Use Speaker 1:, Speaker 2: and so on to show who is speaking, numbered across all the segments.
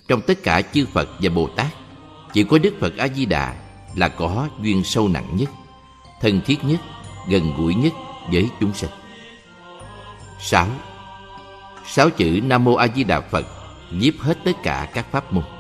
Speaker 1: trong tất cả chư Phật và Bồ Tát, chỉ có Đức Phật A-di-đà là có duyên sâu nặng nhất, thân thiết nhất, gần gũi nhất với chúng sanh. 6. 6 chữ Nam Mô A Di Đà Phật nhiếp hết tất cả các pháp môn.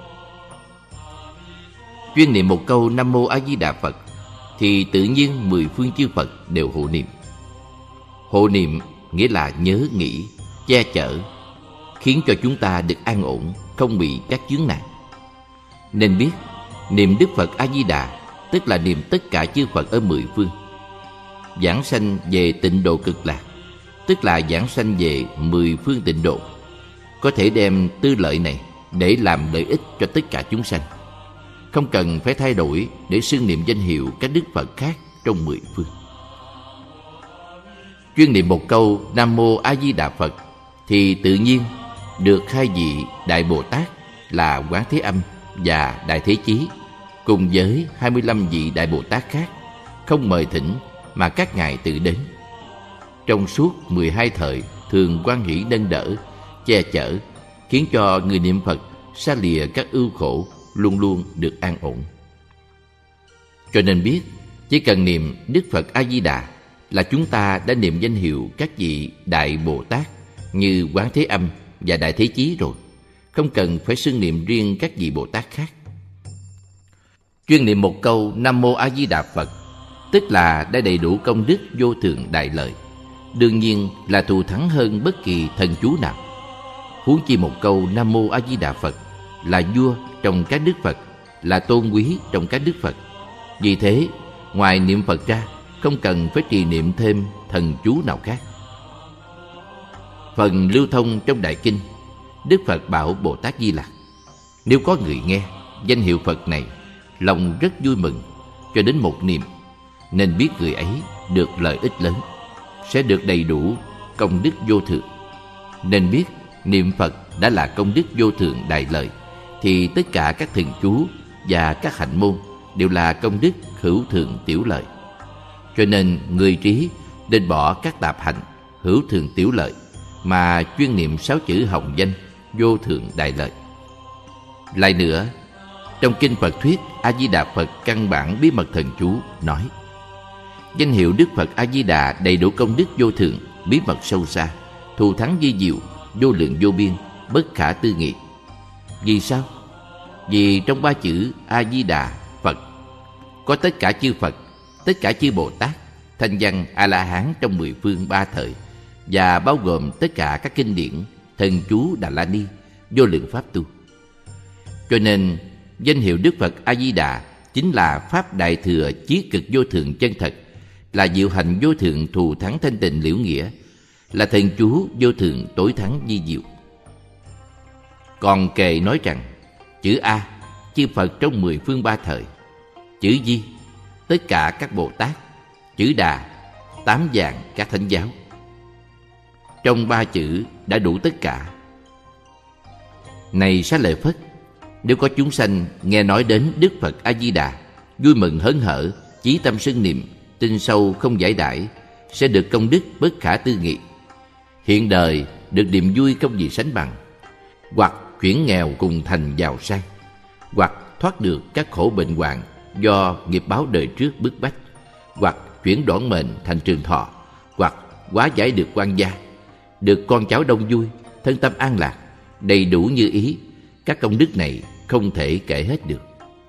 Speaker 1: Chuyên niệm một câu Nam Mô A Di Đà Phật thì tự nhiên 10 phương chư Phật đều hộ niệm. Hộ niệm nghĩa là nhớ nghĩ, che chở, khiến cho chúng ta được an ổn, không bị các chướng nạn. Nên biết niệm Đức Phật A Di Đà tức là niệm tất cả chư Phật ở 10 phương. Giảng sanh về tịnh độ cực lạc tức là giảng sanh về 10 phương tịnh độ, có thể đem tư lợi này để làm lợi ích cho tất cả chúng sanh, không cần phải thay đổi để xưng niệm danh hiệu các Đức Phật khác trong 10 phương. Chuyên niệm một câu Nam Mô A Di Đà Phật thì tự nhiên được 2 vị Đại Bồ Tát là Quán Thế Âm và Đại Thế Chí cùng với 25 vị Đại Bồ Tát khác không mời thỉnh mà các ngài tự đến. Trong suốt 12 thời thường hoan hỷ nâng đỡ, che chở, khiến cho người niệm Phật xa lìa các ưu khổ, luôn luôn được an ổn. Cho nên biết, chỉ cần niệm Đức Phật A-di-đà là chúng ta đã niệm danh hiệu các vị Đại Bồ Tát như Quán Thế Âm và Đại Thế Chí rồi, không cần phải xưng niệm riêng các vị Bồ Tát khác. Chuyên niệm một câu Nam Mô A Di Đà Phật tức là đã đầy đủ công đức vô thượng đại lợi, đương nhiên là thù thắng hơn bất kỳ thần chú nào. Huống chi một câu Nam Mô A Di Đà Phật là vua trong các đức Phật, là tôn quý trong các đức Phật. Vì thế, ngoài niệm Phật ra, không cần phải trì niệm thêm thần chú nào khác. Phần lưu thông trong Đại Kinh, Đức Phật bảo Bồ Tát Di Lặc: nếu có người nghe danh hiệu Phật này, lòng rất vui mừng, cho đến một niệm, nên biết người ấy được lợi ích lớn, sẽ được đầy đủ công đức vô thượng. Nên biết niệm Phật đã là công đức vô thượng đại lợi, thì tất cả các thần chú và các hạnh môn đều là công đức hữu thượng tiểu lợi. Cho nên người trí nên bỏ các tạp hạnh hữu thượng tiểu lợi mà chuyên niệm 6 chữ hồng danh vô thượng đại lợi. Lại nữa, trong kinh Phật thuyết A Di Đà Phật căn bản bí mật thần chú nói: danh hiệu Đức Phật A Di Đà đầy đủ công đức vô thượng, bí mật sâu xa, thù thắng vi diệu, vô lượng vô biên, bất khả tư nghị. Vì sao? Vì trong 3 chữ A Di Đà Phật có tất cả chư Phật, tất cả chư Bồ Tát, thanh văn A La Hán trong 10 phương 3 thời, và bao gồm tất cả các kinh điển, thần chú Đà La Ni, vô lượng pháp tu. Cho nên danh hiệu Đức Phật A Di Đà chính là pháp đại thừa chí cực vô thượng chân thật, là diệu hành vô thượng thù thắng thanh tịnh liễu nghĩa, là thần chú vô thượng tối thắng vi diệu. Còn kệ nói rằng chữ A chư Phật trong 10 phương 3 thời, chữ Di tất cả các Bồ Tát, chữ Đà 8 vạn các thánh giáo. Trong 3 chữ đã đủ tất cả. Này Xá Lợi Phất, nếu có chúng sanh nghe nói đến Đức Phật A Di Đà, vui mừng hớn hở, chí tâm xưng niệm, tin sâu không giải đãi, sẽ được công đức bất khả tư nghị. Hiện đời được niềm vui không gì sánh bằng, hoặc chuyển nghèo cùng thành giàu sang, hoặc thoát được các khổ bệnh hoạn do nghiệp báo đời trước bức bách, hoặc chuyển đoạn mệnh thành trường thọ, hoặc hóa giải được quan gia, được con cháu đông vui, thân tâm an lạc, đầy đủ như ý. Các công đức này không thể kể hết được.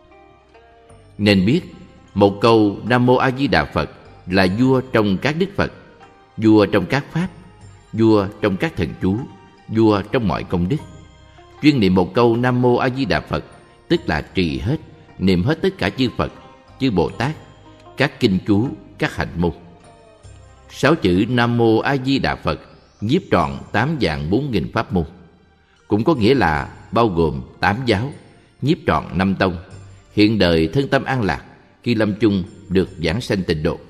Speaker 1: Nên biết một câu Nam Mô A Di Đà Phật là vua trong các đức Phật, vua trong các pháp, vua trong các thần chú, vua trong mọi công đức. Chuyên niệm một câu Nam Mô A Di Đà Phật tức là trì hết, niệm hết tất cả chư Phật, chư Bồ Tát, các kinh chú, các hạnh môn. 6 chữ Nam Mô A Di Đà Phật nhiếp trọn 8.400.000 pháp môn, cũng có nghĩa là bao gồm 8 giáo, nhiếp trọn 5 tông, hiện đời thân tâm an lạc, khi lâm chung được giảng sanh tịnh độ.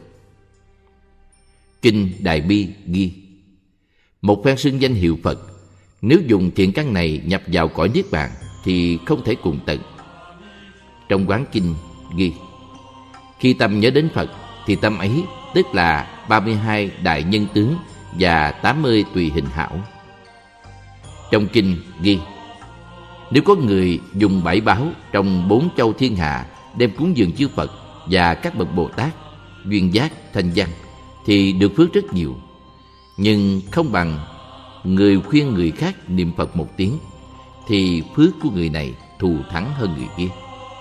Speaker 1: Kinh Đại Bi ghi: một phen xưng danh hiệu Phật, nếu dùng thiện căn này nhập vào cõi niết bàn thì không thể cùng tận. Trong Quán Kinh ghi: khi tâm nhớ đến Phật thì tâm ấy tức là 32 đại nhân tướng và 80 tùy hình hảo. Trong kinh ghi: Nếu có người dùng bảy báu trong 4 châu thiên hạ đem cúng dường chư Phật và các bậc Bồ Tát, duyên giác, thanh văn, thì được phước rất nhiều. Nhưng không bằng người khuyên người khác niệm Phật một tiếng, thì phước của người này thù thắng hơn người kia.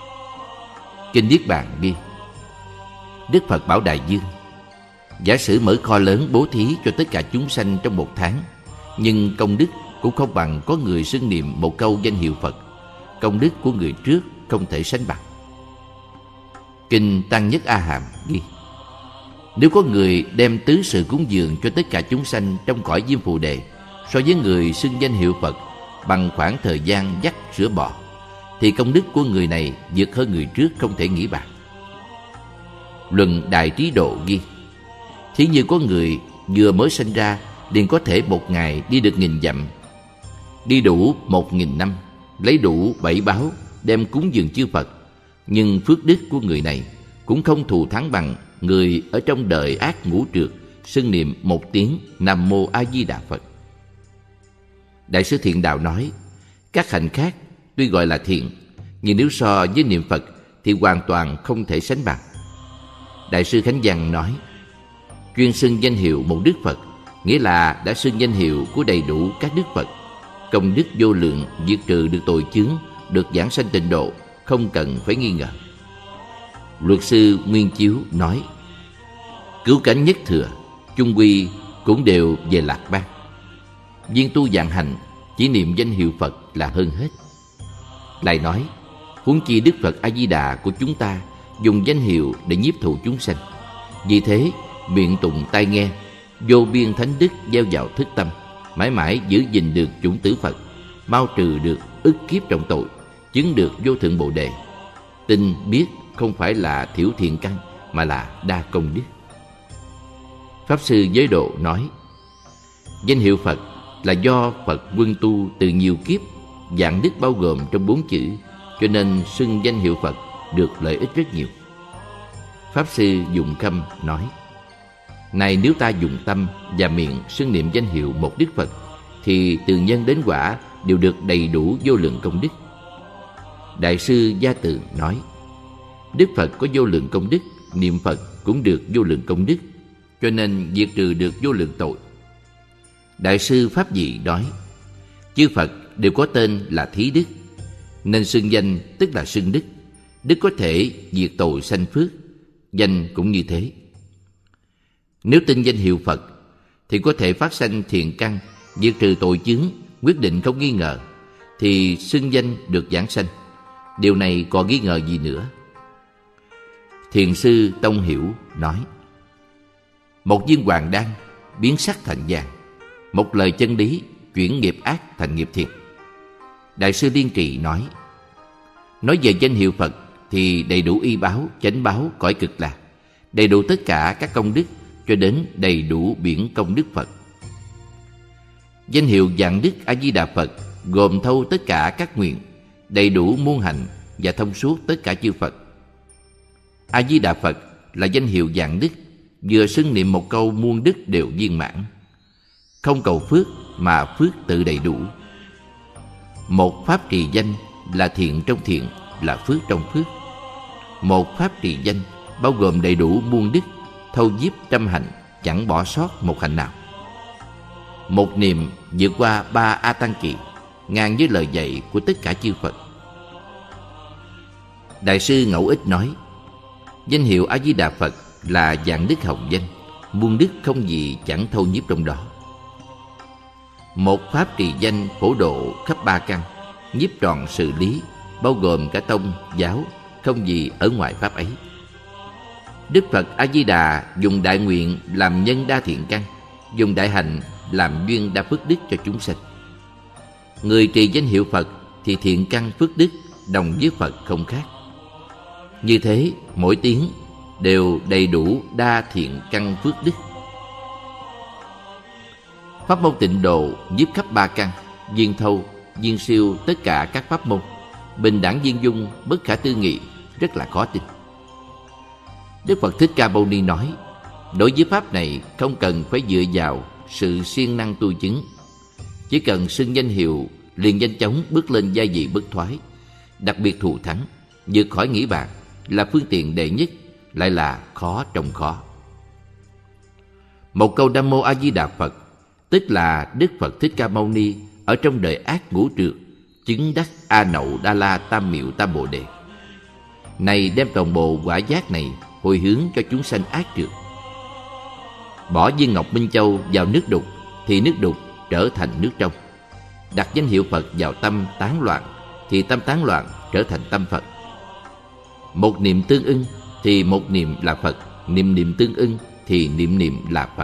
Speaker 1: Kinh Niết Bàn ghi: Đức Phật bảo Đại Dương: giả sử mở kho lớn bố thí cho tất cả chúng sanh trong 1 tháng, nhưng công đức cũng không bằng có người xưng niệm một câu danh hiệu Phật. Công đức của người trước không thể sánh bằng. Kinh Tăng Nhất A Hàm ghi: nếu có người đem tứ sự cúng dường cho tất cả chúng sanh trong cõi Diêm Phù Đề, so với người xưng danh hiệu Phật bằng khoảng thời gian dắt sữa bò, thì công đức của người này vượt hơn người trước không thể nghĩ bàn. Luận Đại Trí Độ ghi: thí như có người vừa mới sinh ra liền có thể một ngày đi được 1000 dặm, đi đủ 1000 năm, lấy đủ 7 báu đem cúng dường chư Phật, nhưng phước đức của người này cũng không thù thắng bằng người ở trong đời ác ngũ trượt xưng niệm một tiếng Nam Mô A Di Đà Phật. Đại sư Thiện Đạo nói: các hạnh khác tuy gọi là thiện, nhưng nếu so với niệm Phật thì hoàn toàn không thể sánh bằng. Đại sư Khánh Văn nói: chuyên xưng danh hiệu một Đức Phật nghĩa là đã xưng danh hiệu của đầy đủ các Đức Phật. Công đức vô lượng, diệt trừ được tội chướng, được giảng sanh tịnh độ, không cần phải nghi ngờ. Luật sư Nguyên Chiếu nói: cứu cánh nhất thừa, chung quy cũng đều về lạc bát. Viên tu vạn hành, chỉ niệm danh hiệu Phật là hơn hết. Lại nói: huống chi Đức Phật A Di Đà của chúng ta dùng danh hiệu để nhiếp thụ chúng sanh. Vì thế miệng tụng tai nghe, vô biên thánh đức gieo vào thức tâm, mãi mãi giữ gìn được chủng tử Phật, mau trừ được ức kiếp trọng tội, chứng được vô thượng Bồ Đề. Tin biết không phải là thiểu thiện căn, mà là đa công đức. Pháp sư Giới Độ nói: danh hiệu Phật là do Phật quân tu từ nhiều kiếp, vạn đức bao gồm trong 4 chữ, cho nên xưng danh hiệu Phật được lợi ích rất nhiều. Pháp sư Dụng Khâm nói: này nếu ta dùng tâm và miệng xưng niệm danh hiệu một Đức Phật, thì từ nhân đến quả đều được đầy đủ vô lượng công đức. Đại sư Gia Từ nói: Đức Phật có vô lượng công đức, niệm Phật cũng được vô lượng công đức, cho nên diệt trừ được vô lượng tội. Đại sư Pháp Dị nói: chư Phật đều có tên là Thí Đức, nên xưng danh tức là xưng đức. Đức có thể diệt tội sanh phước, danh cũng như thế. Nếu tin danh hiệu Phật thì có thể phát sanh thiện căn, diệt trừ tội chướng, quyết định không nghi ngờ, thì xưng danh được giảng sanh. Điều này còn nghi ngờ gì nữa? Thiền sư Tông Hiểu nói: một viên hoàng đan biến sắc thành vàng, một lời chân lý chuyển nghiệp ác thành nghiệp thiện. Đại sư Liên Trì nói về danh hiệu Phật thì đầy đủ y báo, chánh báo, cõi cực lạc, đầy đủ tất cả các công đức, cho đến đầy đủ biển công đức Phật. Danh hiệu Vạn Đức A Di Đà Phật gồm thâu tất cả các nguyện, đầy đủ muôn hạnh và thông suốt tất cả chư Phật. A Di Đà Phật là danh hiệu vạn đức, vừa xưng niệm một câu muôn đức đều viên mãn, không cầu phước mà phước tự đầy đủ. Một pháp trì danh là thiện trong thiện, là phước trong phước. Một pháp trì danh bao gồm đầy đủ muôn đức, thâu nhiếp trăm hạnh, chẳng bỏ sót một hạnh nào. Một niệm vượt qua 3 A Tăng kỳ, ngang với lời dạy của tất cả chư Phật. Đại sư Ngẫu Ích nói: danh hiệu A Di Đà Phật là vạn đức hồng danh, muôn đức không gì chẳng thâu nhiếp trong đó. Một pháp trì danh phổ độ khắp 3 căn, nhiếp trọn sự lý, bao gồm cả tông, giáo, không gì ở ngoài pháp ấy. Đức Phật A Di Đà dùng đại nguyện làm nhân đa thiện căn, dùng đại hạnh làm duyên đa phước đức cho chúng sanh. Người trì danh hiệu Phật thì thiện căn phước đức đồng với Phật không khác. Như thế mỗi tiếng đều đầy đủ đa thiện căn phước đức. Pháp môn Tịnh Độ nhiếp khắp 3 căn, viên thâu, viên siêu tất cả các pháp môn, bình đẳng viên dung, bất khả tư nghị, rất là khó tin. Đức Phật Thích Ca Mâu Ni nói: đối với pháp này không cần phải dựa vào sự siêng năng tu chứng, chỉ cần xưng danh hiệu liền nhanh chóng bước lên giai vị bất thoái, đặc biệt thù thắng, vượt khỏi nghĩ bàn, là phương tiện đệ nhất, lại là khó trong khó. Một câu Nam Mô A Di Đà Phật tức là Đức Phật Thích Ca Mâu Ni ở trong đời ác ngũ trượt chứng đắc A Nậu Đa La Tam Miệu Tam Bồ Đề. Này đem toàn bộ quả giác này hồi hướng cho chúng sanh ác trượt. Bỏ viên ngọc Minh Châu vào nước đục thì nước đục trở thành nước trong. Đặt danh hiệu Phật vào tâm tán loạn thì tâm tán loạn trở thành tâm Phật. Một niệm tương ưng thì một niệm là Phật, niệm niệm tương ưng thì niệm niệm là Phật.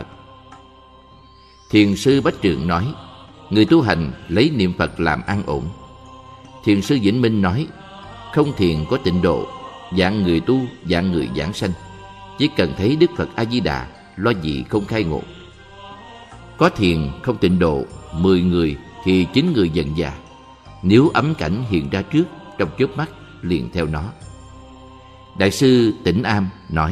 Speaker 1: Thiền sư Bách Trượng nói, người tu hành lấy niệm Phật làm an ổn. Thiền sư Vĩnh Minh nói, không thiền có tịnh độ, dạng người tu, dạng người giảng sanh. Chỉ cần thấy Đức Phật A Di Đà, lo gì không khai ngộ. Có thiền không tịnh độ, 10 người thì 9 người dần già. Nếu ấm cảnh hiện ra trước, trong chớp mắt liền theo nó. Đại sư Tĩnh Am nói,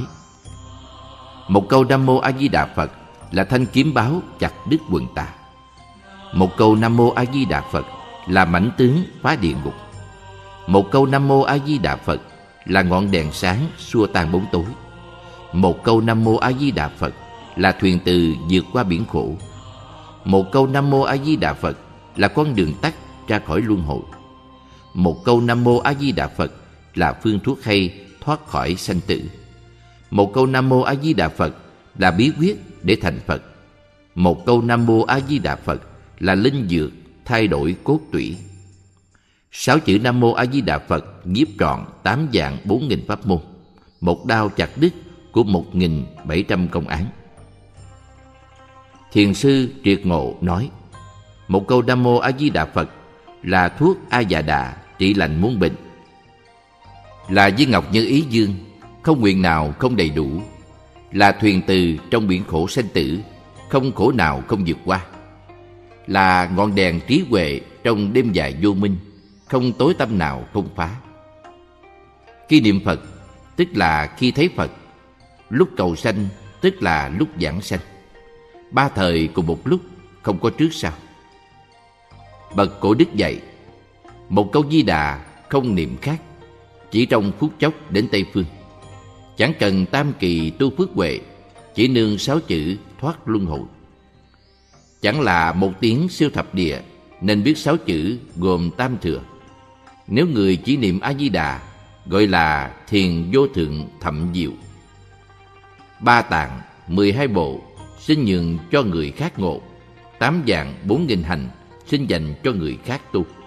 Speaker 1: một câu Nam Mô A Di Đà Phật là thanh kiếm báo chặt đứt quần tà. Một câu Nam Mô A Di Đà Phật là mãnh tướng phá địa ngục. Một câu Nam Mô A Di Đà Phật là ngọn đèn sáng xua tan bóng tối. Một câu Nam Mô A Di Đà Phật là thuyền từ vượt qua biển khổ. Một câu Nam Mô A Di Đà Phật là con đường tắt ra khỏi luân hồi. Một câu Nam Mô A Di Đà Phật là phương thuốc hay thoát khỏi sanh tử. Một câu Nam Mô A Di Đà Phật là bí quyết để thành Phật. Một câu Nam Mô A Di Đà Phật là linh dược thay đổi cốt tủy. 6 chữ Nam Mô A Di Đà Phật nhiếp trọn 8 dạng 4.000 pháp môn, một đao chặt đứt của 1.700 công án. Thiền sư Triệt Ngộ nói, một câu Nam Mô A Di Đà Phật là thuốc A Già Đà trị lành muôn bệnh, là viên ngọc như ý dương, không nguyện nào không đầy đủ, là thuyền từ trong biển khổ sanh tử, không khổ nào không vượt qua, là ngọn đèn trí huệ trong đêm dài vô minh, không tối tăm nào không phá. Khi niệm Phật tức là khi thấy Phật, lúc cầu sanh tức là lúc giảng sanh. 3 thời cùng một lúc, không có trước sau. Bậc Cổ Đức dạy, một câu Di Đà không niệm khác, chỉ trong phút chốc đến Tây Phương. Chẳng cần tam kỳ tu phước huệ, chỉ nương 6 chữ thoát luân hồi. Chẳng là một tiếng siêu thập địa, nên biết 6 chữ gồm tam thừa. Nếu người chỉ niệm A Di Đà, gọi là thiền vô thượng thậm diệu. 3 tạng, 12 bộ xin nhường cho người khác ngộ, 8 dạng 4.000 hành xin dành cho người khác tu.